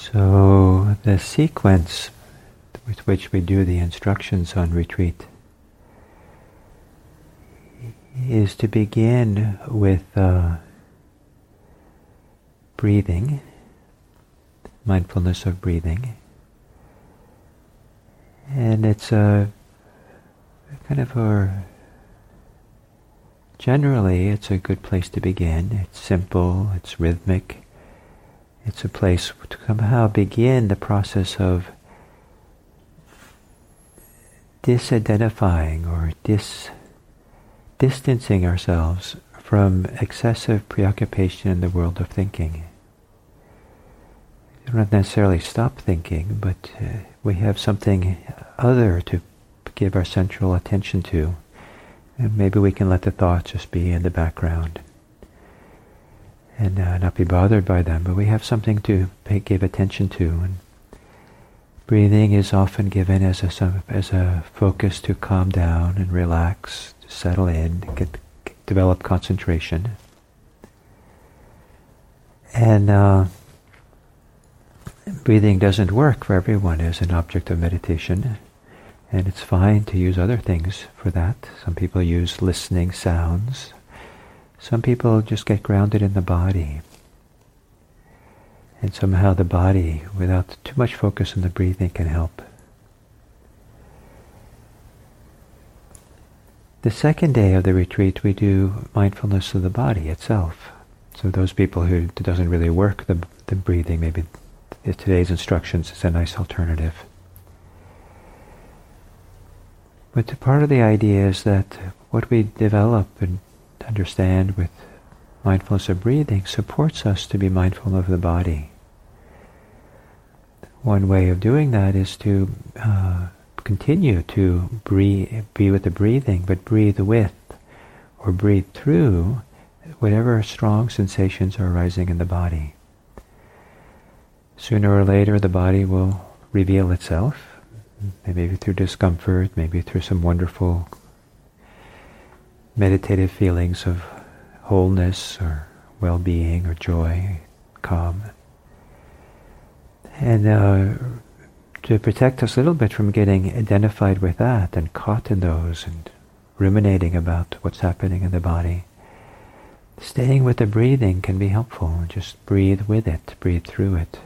So the sequence with which we do the instructions on retreat is to begin with breathing, mindfulness of breathing. And it's generally it's a good place to begin. It's simple, it's rhythmic. It's a place to somehow begin the process of disidentifying or distancing ourselves from excessive preoccupation in the world of thinking. We don't necessarily stop thinking, but we have something other to give our central attention to, and maybe we can let the thoughts just be in the background and not be bothered by them, but we have something to give attention to. And breathing is often given as a focus to calm down and relax, to settle in, develop concentration. And breathing doesn't work for everyone as an object of meditation, and it's fine to use other things for that. Some people use listening sounds. Some people just get grounded in the body. And somehow the body, without too much focus on the breathing, can help. The second day of the retreat, we do mindfulness of the body itself. So those people who it doesn't really work, the breathing, maybe today's instructions is a nice alternative. But part of the idea is that what we develop and understand with mindfulness of breathing supports us to be mindful of the body. One way of doing that is to continue to be with the breathing, but breathe with or breathe through whatever strong sensations are arising in the body. Sooner or later the body will reveal itself, maybe through discomfort, maybe through some wonderful meditative feelings of wholeness or well-being or joy, calm. And to protect us a little bit from getting identified with that and caught in those and ruminating about what's happening in the body, staying with the breathing can be helpful. Just breathe with it, breathe through it.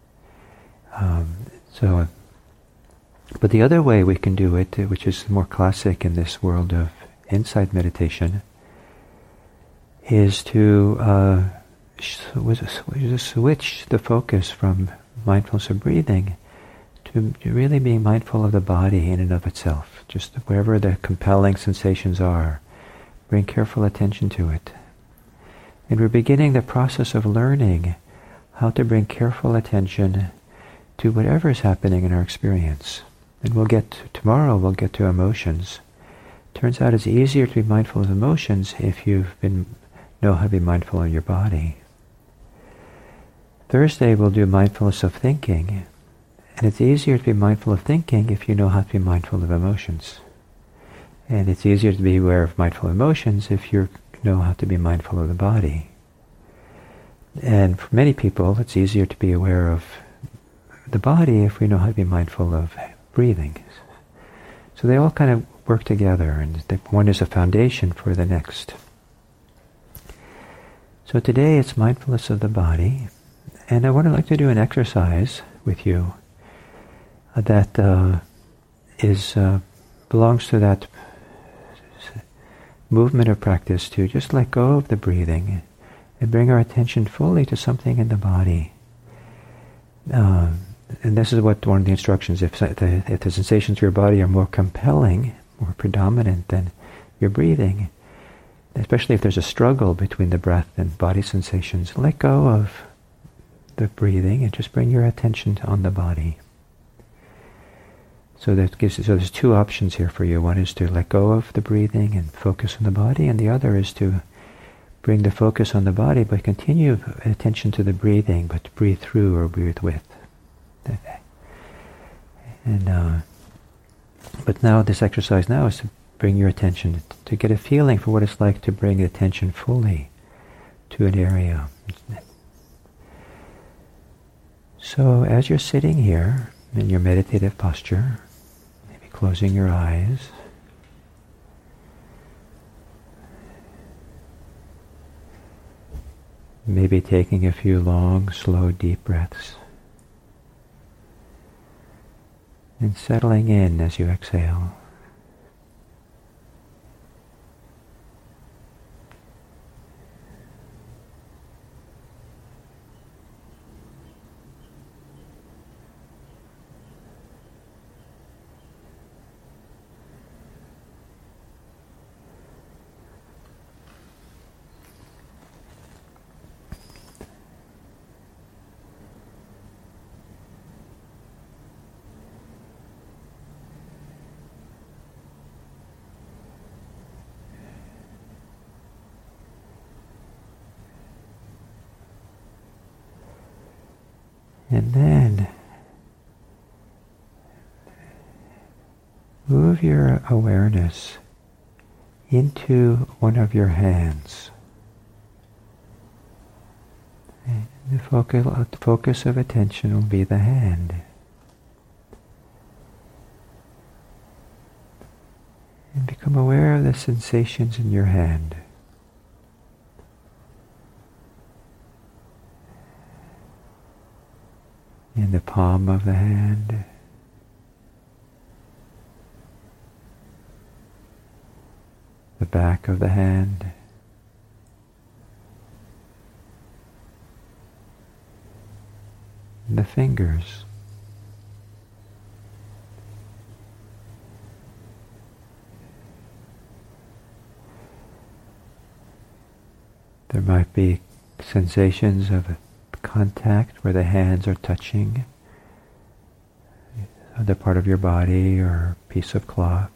But the other way we can do it, which is more classic in this world of insight meditation, is to switch the focus from mindfulness of breathing to really being mindful of the body in and of itself. Just wherever the compelling sensations are, bring careful attention to it. And we're beginning the process of learning how to bring careful attention to whatever is happening in our experience. And tomorrow we'll get to emotions. Turns out it's easier to be mindful of emotions if know how to be mindful of your body. Thursday we'll do mindfulness of thinking, and it's easier to be mindful of thinking if you know how to be mindful of emotions. And it's easier to be aware of mindful emotions if you know how to be mindful of the body. And for many people it's easier to be aware of the body if we know how to be mindful of breathing. So they all kind of work together, and one is a foundation for the next. So today it's mindfulness of the body, and I would like to do an exercise with you that belongs to that movement of practice to just let go of the breathing and bring our attention fully to something in the body. And this is what one of the instructions, if the sensations of your body are more compelling, more predominant than your breathing, especially if there's a struggle between the breath and body sensations, let go of the breathing and just bring your attention on the body. So there's two options here for you. One is to let go of the breathing and focus on the body, and the other is to bring the focus on the body, but continue attention to the breathing, but breathe through or breathe with. And but now this exercise now is to bring your attention, to get a feeling for what it's like to bring attention fully to an area. So as you're sitting here in your meditative posture, maybe closing your eyes, maybe taking a few long, slow, deep breaths, and settling in as you exhale. And then move your awareness into one of your hands. And the focus of attention will be the hand. And become aware of the sensations in your hand. In the palm of the hand, the back of the hand, and the fingers. There might be sensations of contact where the hands are touching other part of your body or piece of cloth.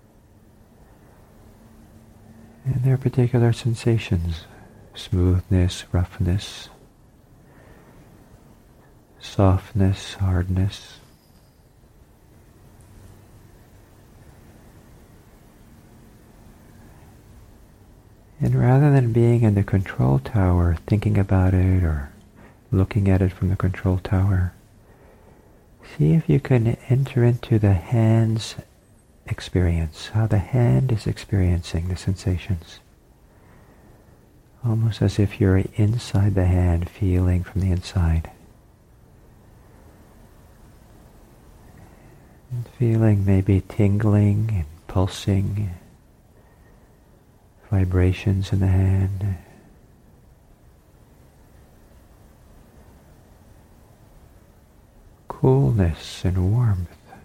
And there are particular sensations, smoothness, roughness, softness, hardness. And rather than being in the control tower, thinking about it or looking at it from the control tower, see if you can enter into the hand's experience, how the hand is experiencing the sensations. Almost as if you're inside the hand, feeling from the inside. And feeling maybe tingling and pulsing, vibrations in the hand. Coolness and warmth.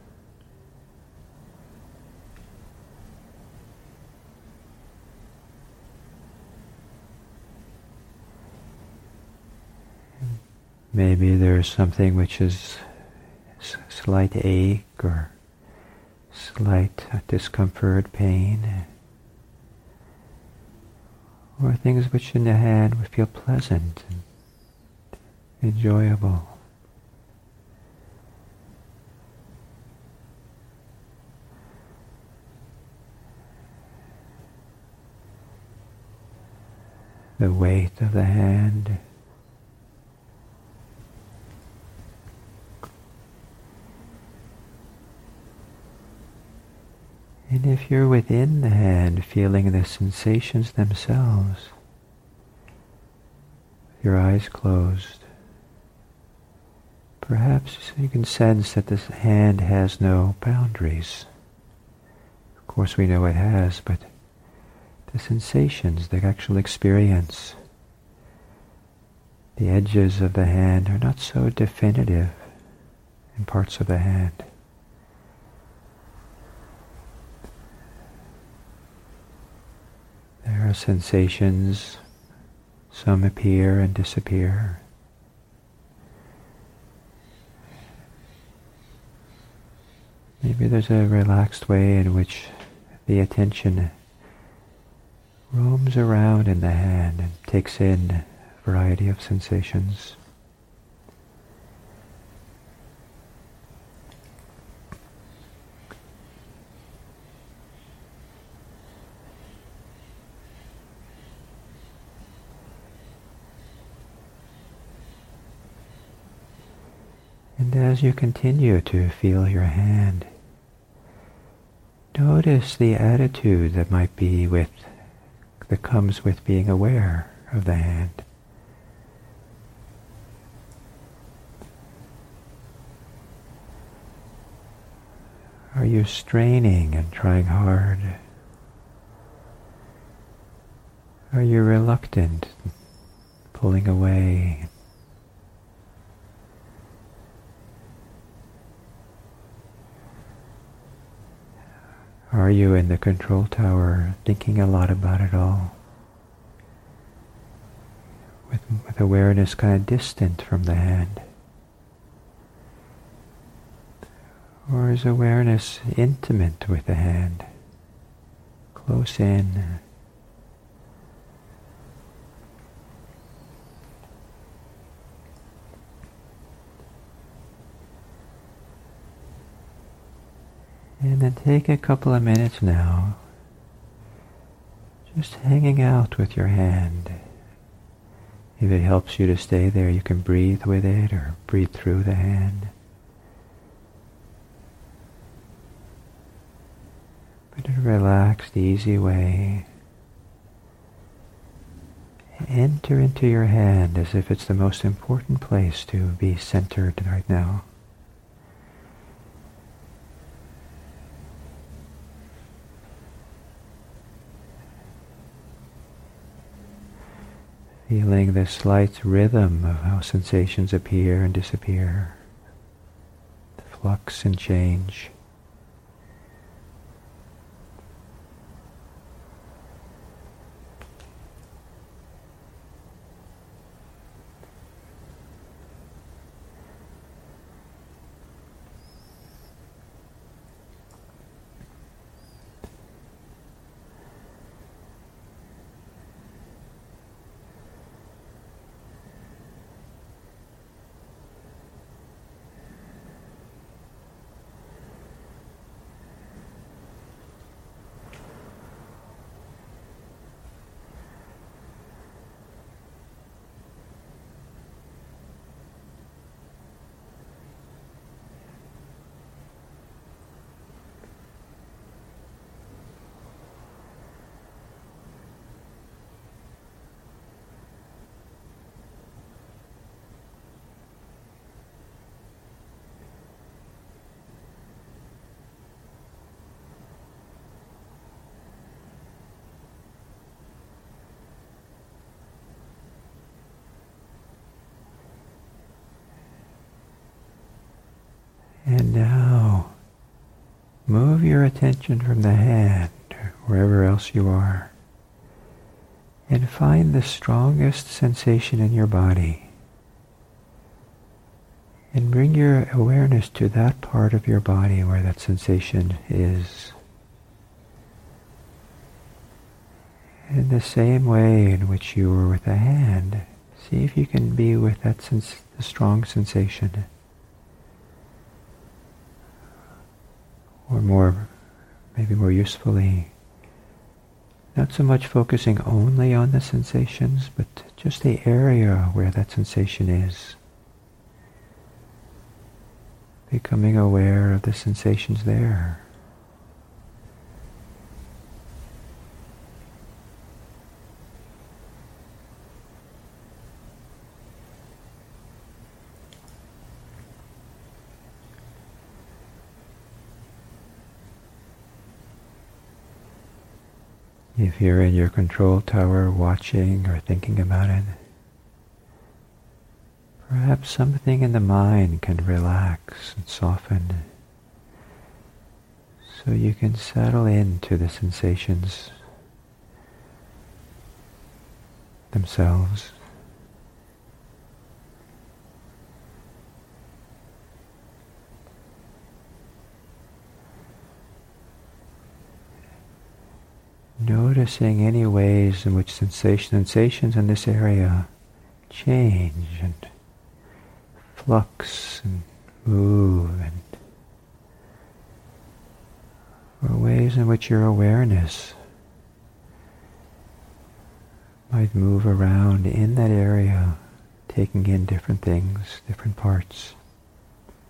Maybe there's something which is slight ache or slight discomfort, pain, or things which in the hand would feel pleasant and enjoyable. The weight of the hand. And if you're within the hand, feeling the sensations themselves, your eyes closed, perhaps you can sense that this hand has no boundaries. Of course we know it has, but the sensations, the actual experience, the edges of the hand are not so definitive in parts of the hand. There are sensations, some appear and disappear. Maybe there's a relaxed way in which the attention roams around in the hand and takes in a variety of sensations. And as you continue to feel your hand, notice the attitude that comes with being aware of the hand. Are you straining and trying hard? Are you reluctant, pulling away? Are you in the control tower thinking a lot about it all? With awareness kind of distant from the hand? Or is awareness intimate with the hand? Close in? And then take a couple of minutes now, just hanging out with your hand. If it helps you to stay there, you can breathe with it or breathe through the hand. But in a relaxed, easy way, enter into your hand as if it's the most important place to be centered right now. Feeling the slight rhythm of how sensations appear and disappear, the flux and change. And now, move your attention from the hand, wherever else you are, and find the strongest sensation in your body. And bring your awareness to that part of your body where that sensation is. In the same way in which you were with the hand, see if you can be with that the strong sensation. Or maybe more usefully, not so much focusing only on the sensations, but just the area where that sensation is. Becoming aware of the sensations there. If you're in your control tower watching or thinking about it, perhaps something in the mind can relax and soften so you can settle into the sensations themselves. Noticing any ways in which sensations in this area change and flux and move, or ways in which your awareness might move around in that area, taking in different things, different parts.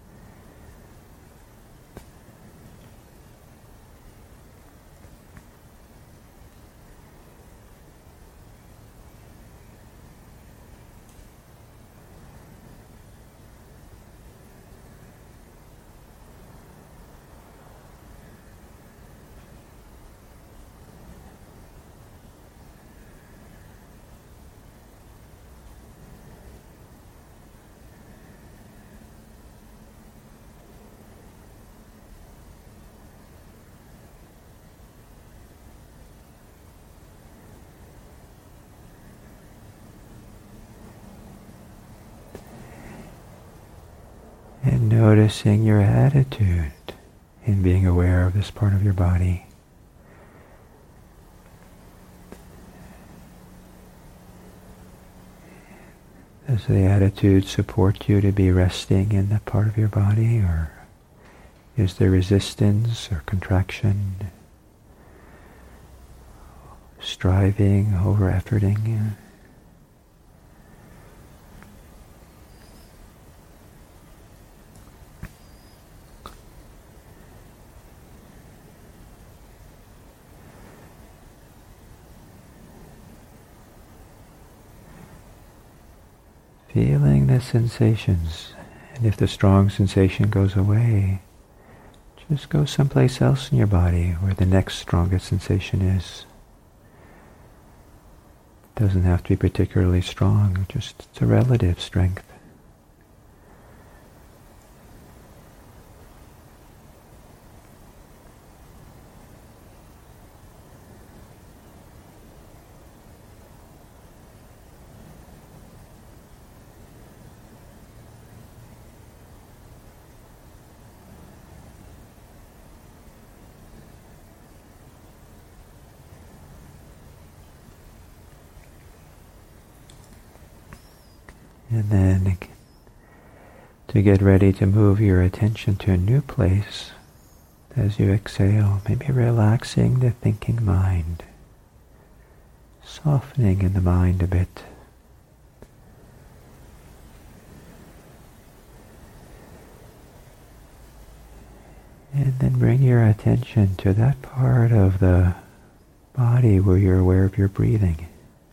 noticing your attitude in being aware of this part of your body. Does the attitude support you to be resting in that part of your body, or is there resistance or contraction, striving, over-efforting? Feeling the sensations, and if the strong sensation goes away, just go someplace else in your body where the next strongest sensation is. It doesn't have to be particularly strong, just it's a relative strength. And then to get ready to move your attention to a new place, as you exhale, maybe relaxing the thinking mind, softening in the mind a bit. And then bring your attention to that part of the body where you're aware of your breathing.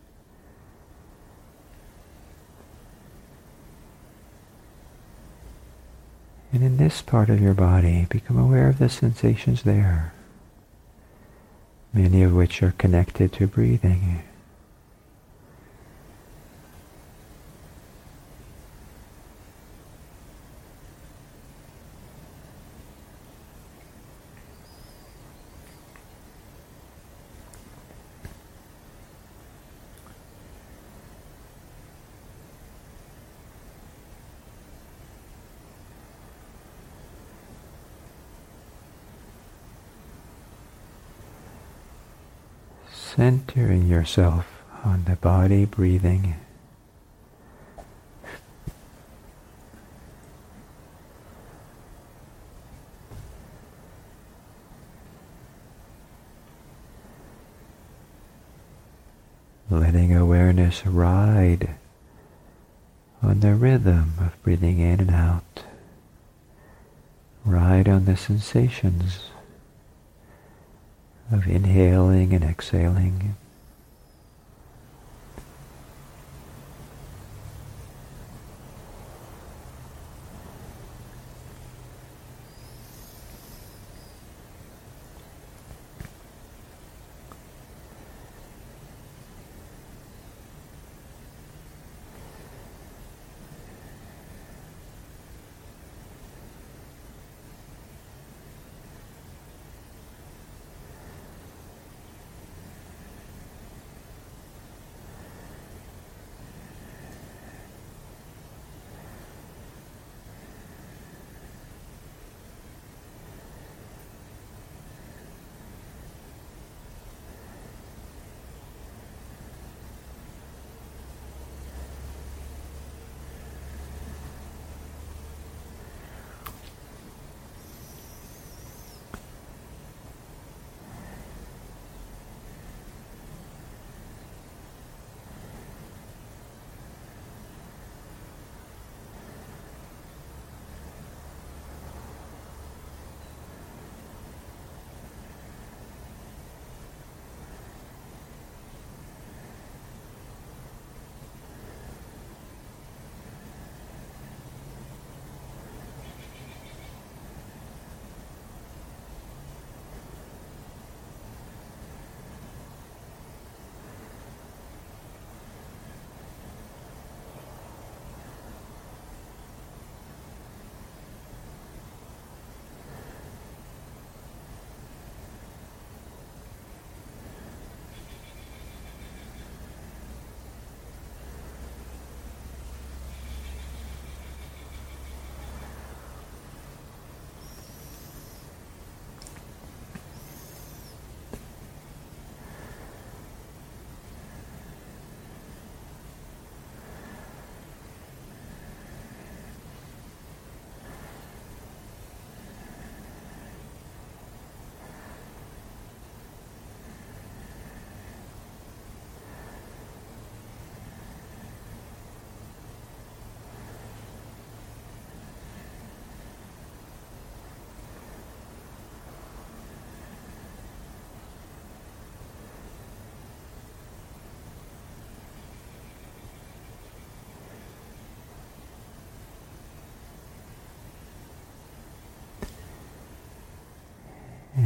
And in this part of your body, become aware of the sensations there, many of which are connected to breathing. Centering yourself on the body breathing. Letting awareness ride on the rhythm of breathing in and out. Ride on the sensations of inhaling and exhaling.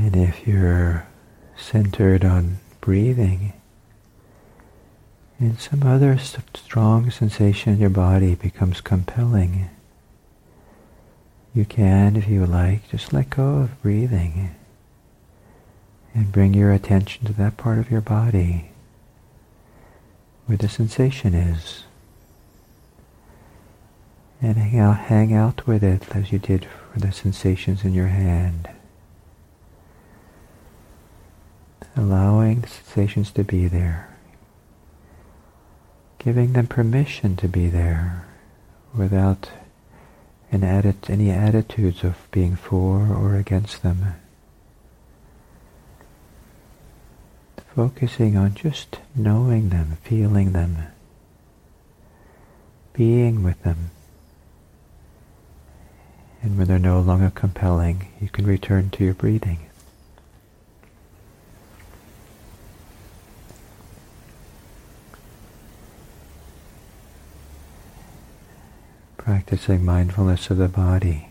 And if you're centered on breathing, and some other strong sensation in your body becomes compelling, you can, if you like, just let go of breathing and bring your attention to that part of your body where the sensation is. And hang out with it as you did for the sensations in your hand. Allowing the sensations to be there. Giving them permission to be there without any attitudes of being for or against them. Focusing on just knowing them, feeling them, being with them. And when they're no longer compelling, you can return to your breathing. Practicing mindfulness of the body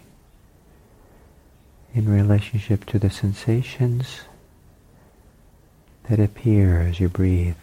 in relationship to the sensations that appear as you breathe.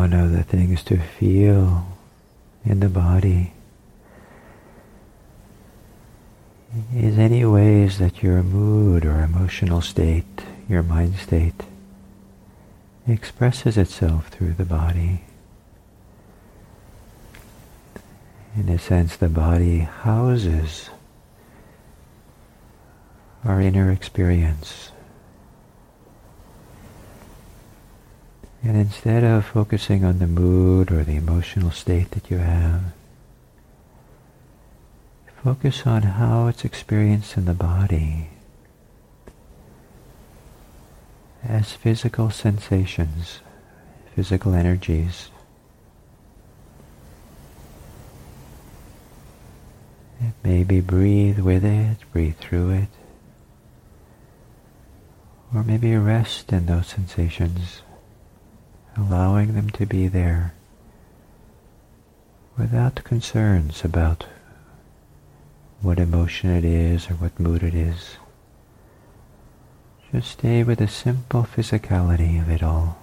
one of the things to feel in the body is any ways that your mood or emotional state, your mind state, expresses itself through the body. In a sense, the body houses our inner experience. And instead of focusing on the mood or the emotional state that you have, focus on how it's experienced in the body as physical sensations, physical energies. Maybe breathe with it, breathe through it, or maybe rest in those sensations, allowing them to be there without concerns about what emotion it is or what mood it is. Just stay with the simple physicality of it all.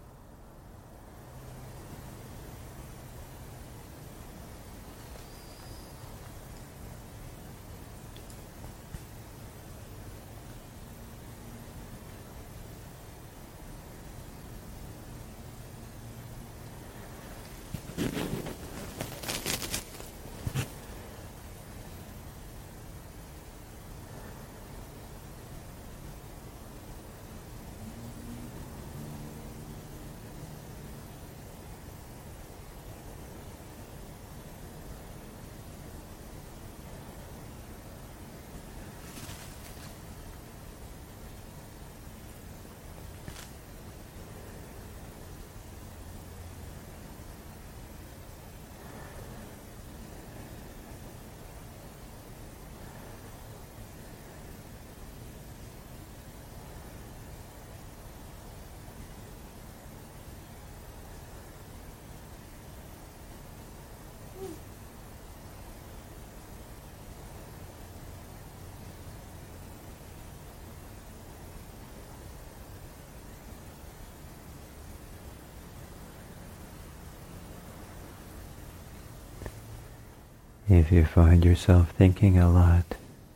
If you find yourself thinking a lot,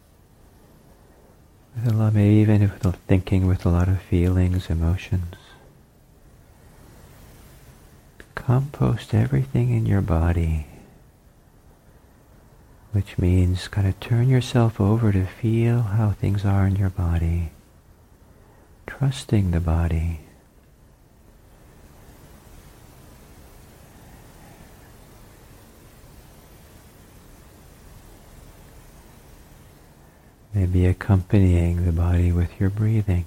maybe even thinking with a lot of feelings, emotions, compost everything in your body, which means kind of turn yourself over to feel how things are in your body, trusting the body. Maybe accompanying the body with your breathing.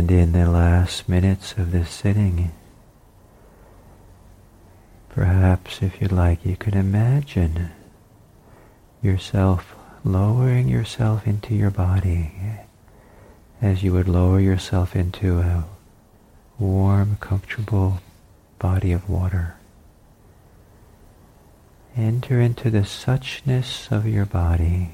And in the last minutes of this sitting, perhaps if you'd like, you can imagine yourself lowering yourself into your body as you would lower yourself into a warm, comfortable body of water. Enter into the suchness of your body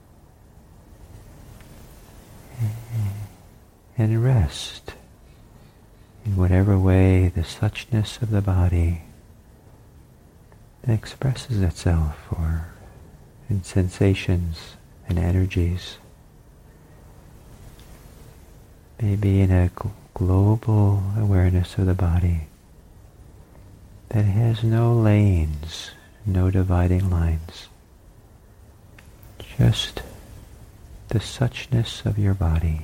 and rest in whatever way the suchness of the body expresses itself, or in sensations and energies. Maybe in a global awareness of the body that has no lanes, no dividing lines, just the suchness of your body.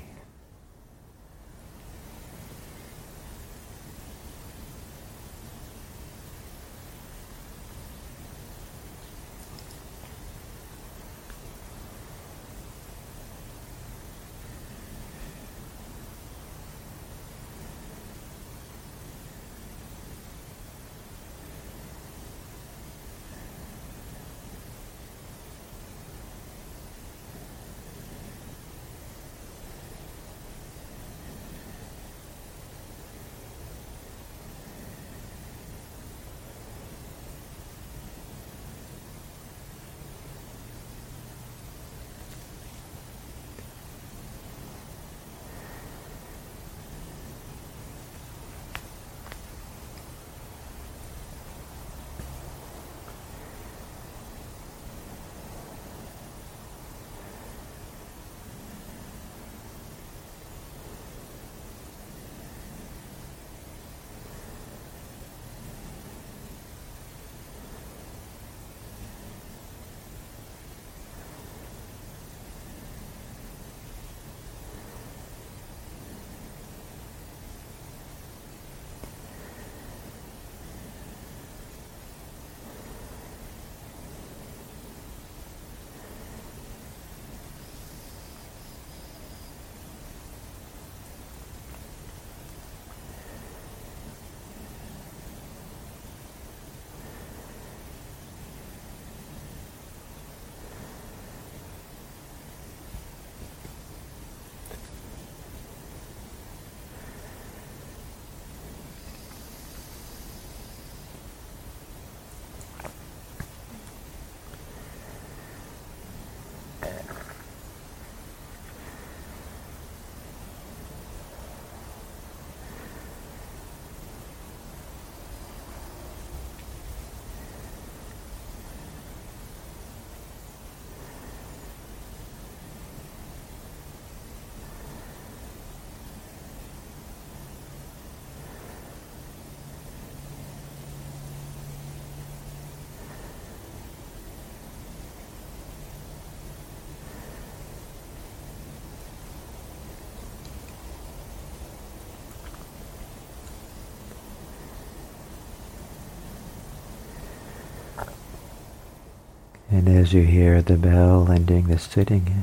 And as you hear the bell ending the sitting,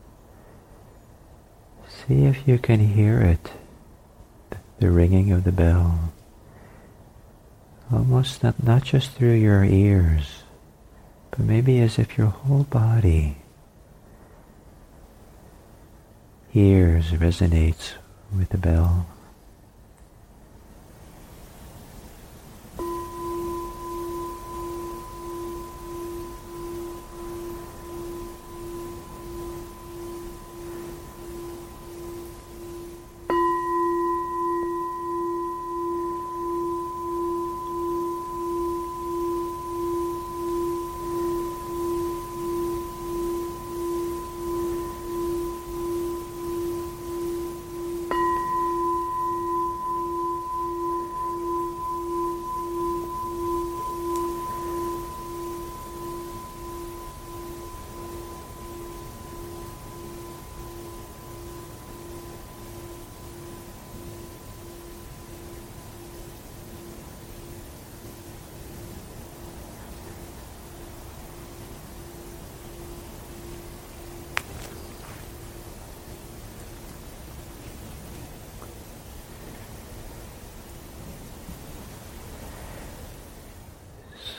see if you can hear it, the ringing of the bell, almost not just through your ears, but maybe as if your whole body hears, resonates with the bell.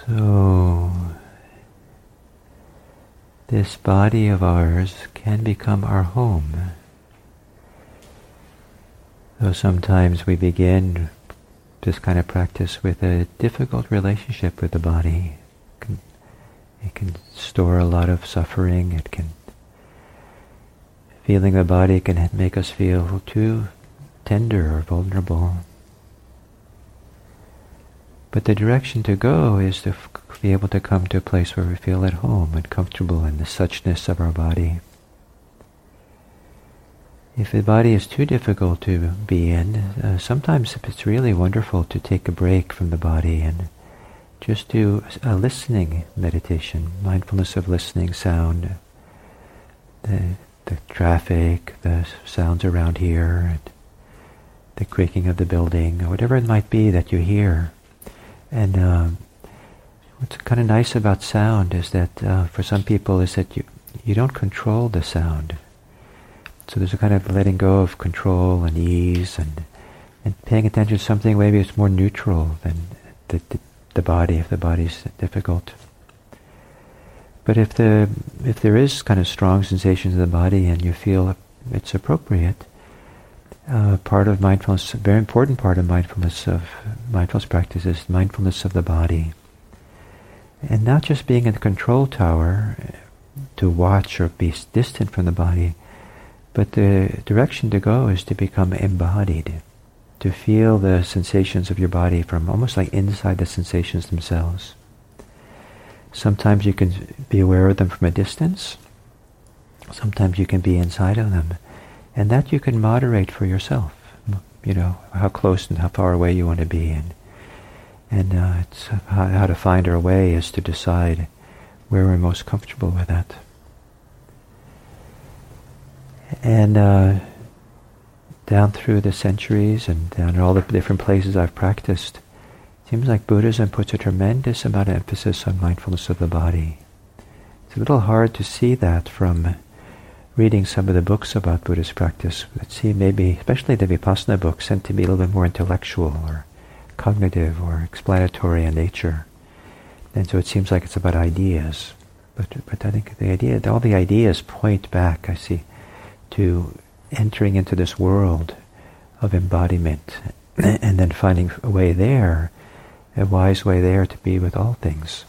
So, this body of ours can become our home. Though sometimes we begin this kind of practice with a difficult relationship with the body. It can store a lot of suffering. Feeling the body can make us feel too tender or vulnerable. But the direction to go is to be able to come to a place where we feel at home and comfortable in the suchness of our body. If the body is too difficult to be in, sometimes it's really wonderful to take a break from the body and just do a listening meditation, mindfulness of listening sound, the traffic, the sounds around here, and the creaking of the building, or whatever it might be that you hear. And what's kind of nice about sound is that for some people is that you don't control the sound. So there's a kind of letting go of control and ease and paying attention to something maybe it's more neutral than the body, if the body's difficult. But if there is kind of strong sensations in the body and you feel it's appropriate, part of mindfulness, a very important part of mindfulness practice is mindfulness of the body. And not just being in the control tower to watch or be distant from the body, but the direction to go is to become embodied, to feel the sensations of your body from almost like inside the sensations themselves. Sometimes you can be aware of them from a distance. Sometimes you can be inside of them. And that you can moderate for yourself. You know, how close and how far away you want to be. And it's how to find our way is to decide where we're most comfortable with that. And down through the centuries and down all the different places I've practiced, it seems like Buddhism puts a tremendous amount of emphasis on mindfulness of the body. It's a little hard to see that from reading some of the books about Buddhist practice. Let's see, maybe, especially the Vipassana books, tend to be a little bit more intellectual or cognitive or explanatory in nature. And so it seems like it's about ideas. But I think all the ideas point back, I see, to entering into this world of embodiment and then finding a way there, a wise way there to be with all things.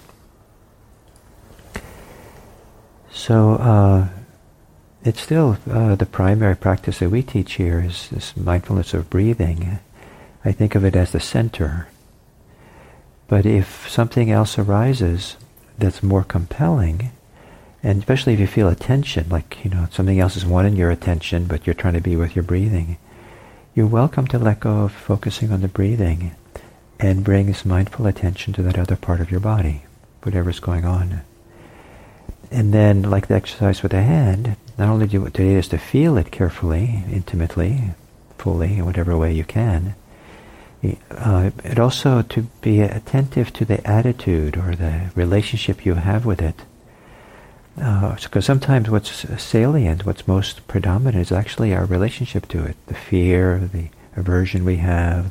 So it's still the primary practice that we teach here is this mindfulness of breathing. I think of it as the center. But if something else arises that's more compelling, and especially if you feel a tension, like, something else is wanting your attention, but you're trying to be with your breathing, you're welcome to let go of focusing on the breathing and bring this mindful attention to that other part of your body, whatever's going on. And then, like the exercise with the hand, not only do it today is to feel it carefully, intimately, fully, in whatever way you can, it also to be attentive to the attitude or the relationship you have with it. Because sometimes what's salient, what's most predominant, is actually our relationship to it. The fear, the aversion we have,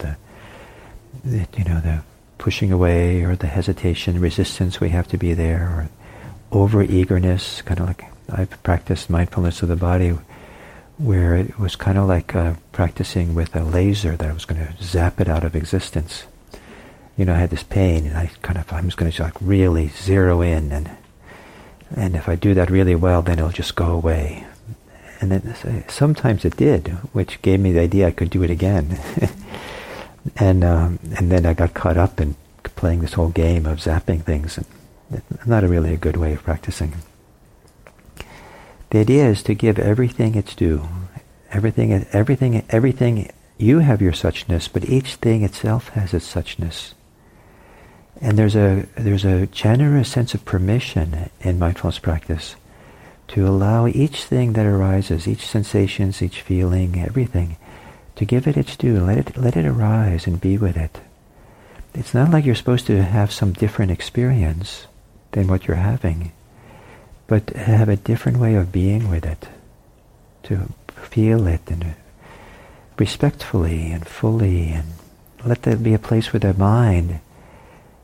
the pushing away, or the hesitation, resistance we have to be there, or over-eagerness, kind of like I've practiced mindfulness of the body, where it was kind of like practicing with a laser that I was going to zap it out of existence. I had this pain, and I'm just going to like really zero in, and if I do that really well, then it'll just go away. And then sometimes it did, which gave me the idea I could do it again. and then I got caught up in playing this whole game of zapping things. And not really a good way of practicing. The idea is to give everything its due. Everything. You have your suchness, but each thing itself has its suchness. And there's a generous sense of permission in mindfulness practice to allow each thing that arises, each sensation, each feeling, everything, to give it its due. Let it arise and be with it. It's not like you're supposed to have some different experience than what you're having, but have a different way of being with it, to feel it and respectfully and fully, and let there be a place where the mind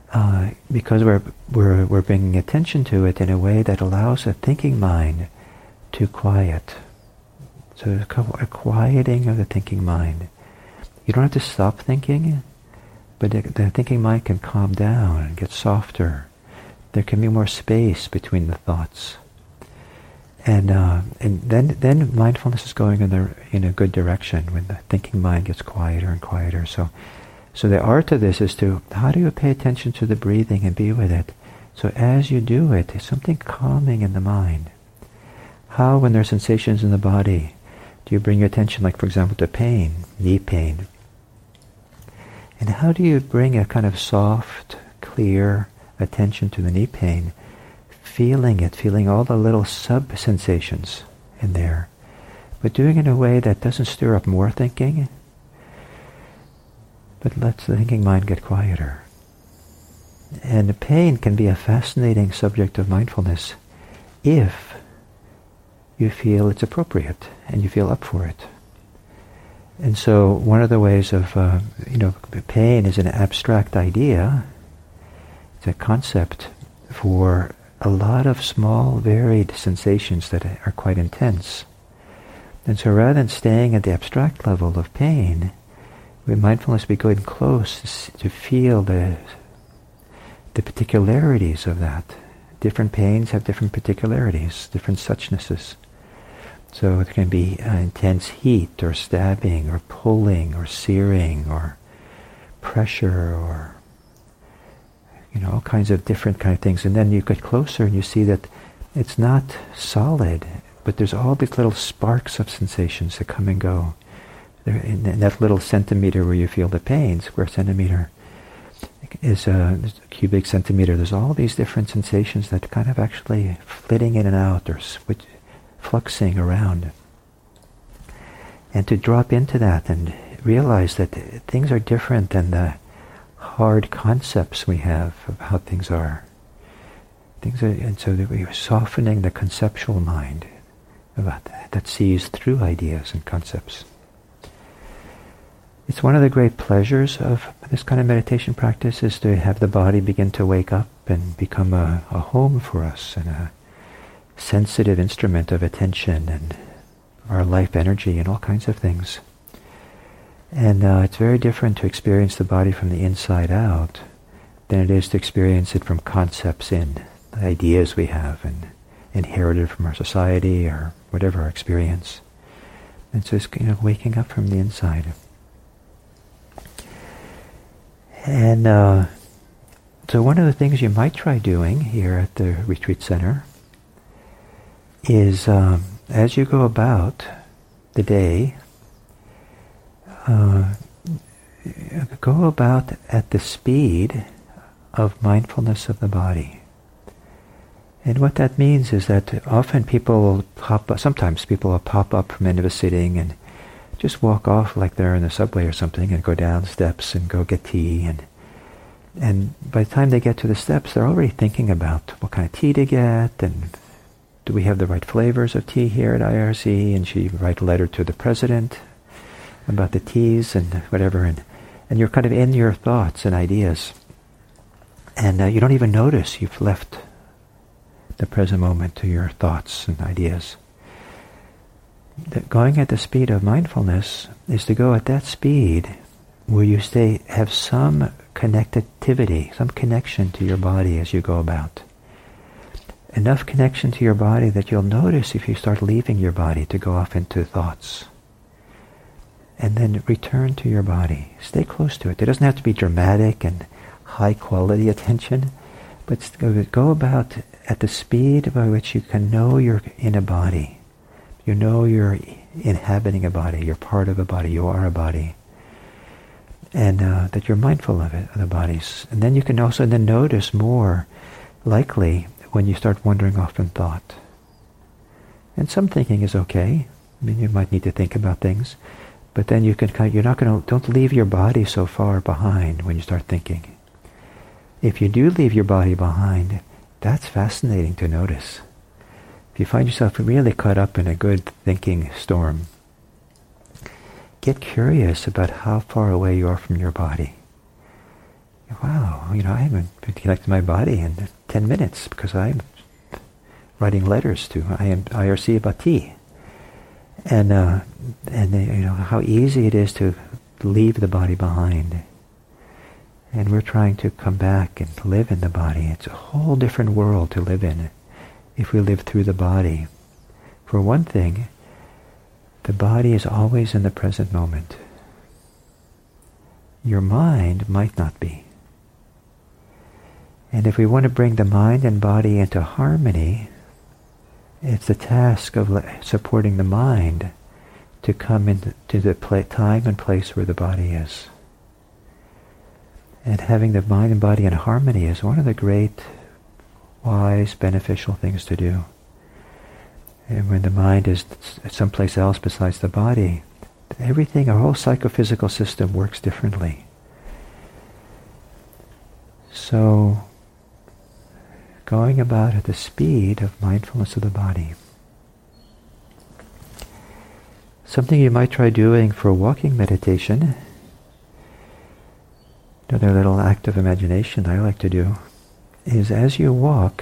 because we're bringing attention to it in a way that allows a thinking mind to quiet. So a quieting of the thinking mind. You don't have to stop thinking, but the thinking mind can calm down and get softer. There can be more space between the thoughts, and then mindfulness is going in a good direction when the thinking mind gets quieter and quieter. So the art of this is how do you pay attention to the breathing and be with it? So as you do it, there's something calming in the mind. How, when there are sensations in the body, do you bring your attention, like for example, to pain, knee pain? And how do you bring a kind of soft, clear attention to the knee pain, feeling it, feeling all the little sub-sensations in there, but doing it in a way that doesn't stir up more thinking, but lets the thinking mind get quieter. And the pain can be a fascinating subject of mindfulness if you feel it's appropriate and you feel up for it. And so one of the ways of, pain is an abstract idea. It's a concept for a lot of small, varied sensations that are quite intense. And so rather than staying at the abstract level of pain, with mindfulness we go in close to feel the particularities of that. Different pains have different particularities, different suchnesses. So it can be intense heat, or stabbing, or pulling, or searing, or pressure, or all kinds of different kind of things. And then you get closer and you see that it's not solid, but there's all these little sparks of sensations that come and go. In that little centimeter where you feel the pain, square centimeter, is a cubic centimeter. There's all these different sensations that kind of actually flitting in and out, or fluxing around. And to drop into that and realize that things are different than the hard concepts we have of how things are. And so that we are softening the conceptual mind about that sees through ideas and concepts. It's one of the great pleasures of this kind of meditation practice is to have the body begin to wake up and become a home for us and a sensitive instrument of attention and our life energy and all kinds of things. And it's very different to experience the body from the inside out than it is to experience it from concepts in, the ideas we have and inherited from our society or whatever our experience. And so it's waking up from the inside. And so one of the things you might try doing here at the retreat center is as you go about the day, go about at the speed of mindfulness of the body. And what that means is that often sometimes people will pop up from the end of a sitting and just walk off like they're in the subway or something and go down steps and go get tea. And by the time they get to the steps, they're already thinking about what kind of tea to get and do we have the right flavors of tea here at IRC, and should you write a letter to the president about the teas and whatever. And you're kind of in your thoughts and ideas. And you don't even notice you've left the present moment to your thoughts and ideas. Going at the speed of mindfulness is to go at that speed where you have some connectivity, some connection to your body as you go about. Enough connection to your body that you'll notice if you start leaving your body to go off into thoughts. And then return to your body. Stay close to it. It doesn't have to be dramatic and high quality attention, but go about at the speed by which you can know you're in a body. You know you're inhabiting a body, you're part of a body, you are a body. And that you're mindful of it, of the bodies. And then you can also then notice more likely when you start wandering off in thought. And some thinking is okay. I mean, you might need to think about things, but then don't leave your body so far behind when you start thinking. If you do leave your body behind, that's fascinating to notice. If you find yourself really caught up in a good thinking storm, get curious about how far away you are from your body. wow, I haven't been connected to my body in 10 minutes because I'm writing letters to IRC about tea. And how easy it is to leave the body behind. And we're trying to come back and live in the body. It's a whole different world to live in if we live through the body. For one thing, the body is always in the present moment. Your mind might not be. And if we want to bring the mind and body into harmony, it's the task of supporting the mind to come into the time and place where the body is. And having the mind and body in harmony is one of the great, wise, beneficial things to do. And when the mind is someplace else besides the body, everything, our whole psychophysical system works differently. So, going about at the speed of mindfulness of the body. Something you might try doing for walking meditation, another little act of imagination I like to do, is as you walk,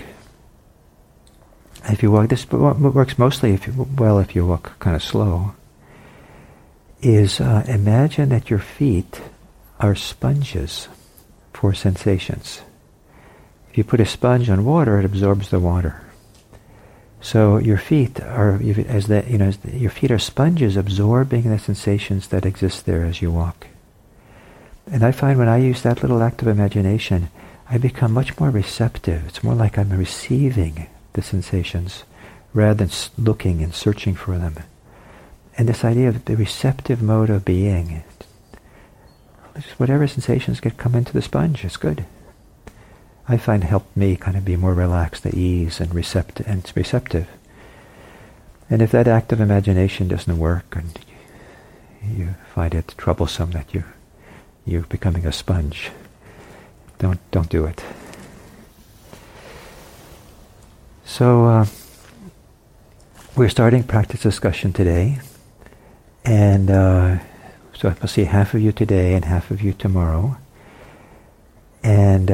this works mostly if you walk kind of slow, is imagine that your feet are sponges for sensations. If you put a sponge on water, it absorbs the water. So your feet are, your feet are sponges absorbing the sensations that exist there as you walk. And I find when I use that little act of imagination, I become much more receptive. It's more like I'm receiving the sensations rather than looking and searching for them. And this idea of the receptive mode of being, just whatever sensations come into the sponge, it's good. I find it helped me kind of be more relaxed, at ease, and receptive. And if that act of imagination doesn't work, and you find it troublesome that you're becoming a sponge, don't do it. So we're starting practice discussion today, and so I'll see half of you today and half of you tomorrow. And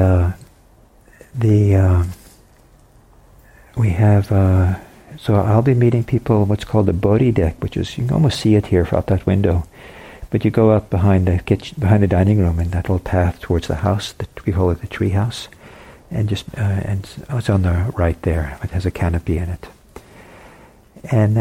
we have so I'll be meeting people what's called the Bodhi deck, which is, you can almost see it here out that window. But you go out behind the kitchen, behind the dining room, and that little path towards the house, we call it the tree house, and it's on the right there. It has a canopy in it, and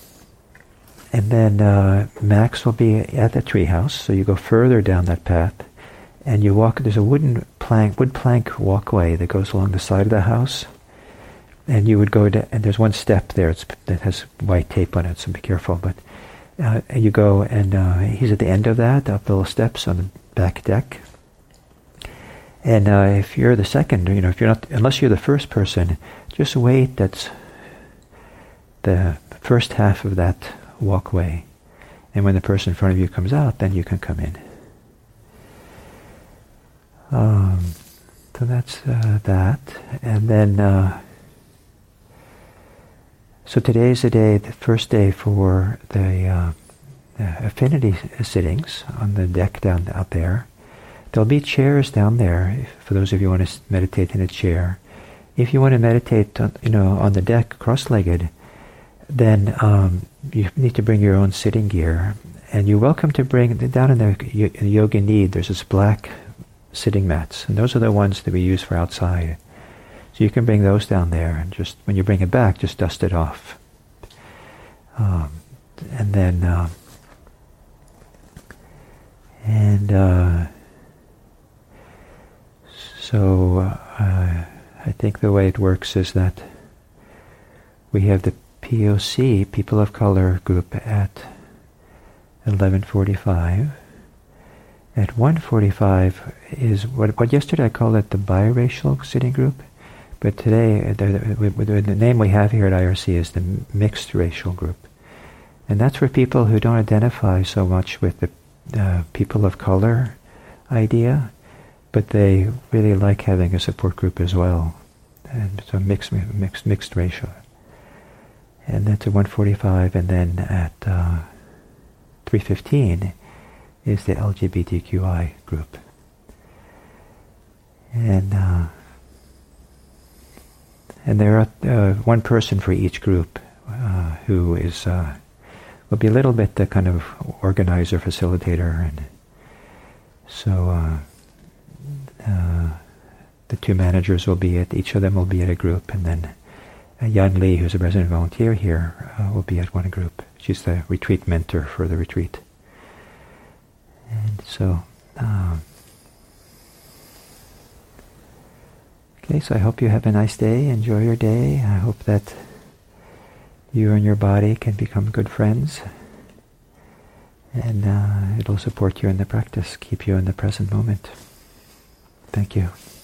then Max will be at the tree house. So you go further down that path, and you walk. There's a wood plank walkway that goes along the side of the house, and you would go and there's one step there that has white tape on it, so be careful. But you go, and he's at the end of that, up the little steps on the back deck. And if you're the second, if you're not, unless you're the first person, just wait. That's the first half of that walkway. And when the person in front of you comes out, then you can come in. So that's that. And then, so today is the first day for the affinity sittings on the deck out there. There'll be chairs down there for those of you who want to meditate in a chair. If you want to meditate, on the deck cross-legged, then you need to bring your own sitting gear. And you're welcome to bring, down in the Yoga Need, there's this black sitting mats, and those are the ones that we use for outside. So you can bring those down there, and just when you bring it back, just dust it off. And then, so I think the way it works is that we have the POC, People of Color group, at 11:45. At 1:45 is what yesterday I called it the biracial sitting group, but today the name we have here at IRC is the mixed racial group, and that's for people who don't identify so much with the people of color idea, but they really like having a support group as well, and so mixed racial. And that's at 1:45, and then at 3:15 is the LGBTQI group. And there are one person for each group who will be a little bit the kind of organizer, facilitator, and so the two managers will be each of them will be at a group, and then Yan Li, who's a resident volunteer here, will be at one group. She's the retreat mentor for the retreat. And so, okay, so I hope you have a nice day. Enjoy your day. I hope that you and your body can become good friends. And it'll support you in the practice, keep you in the present moment. Thank you.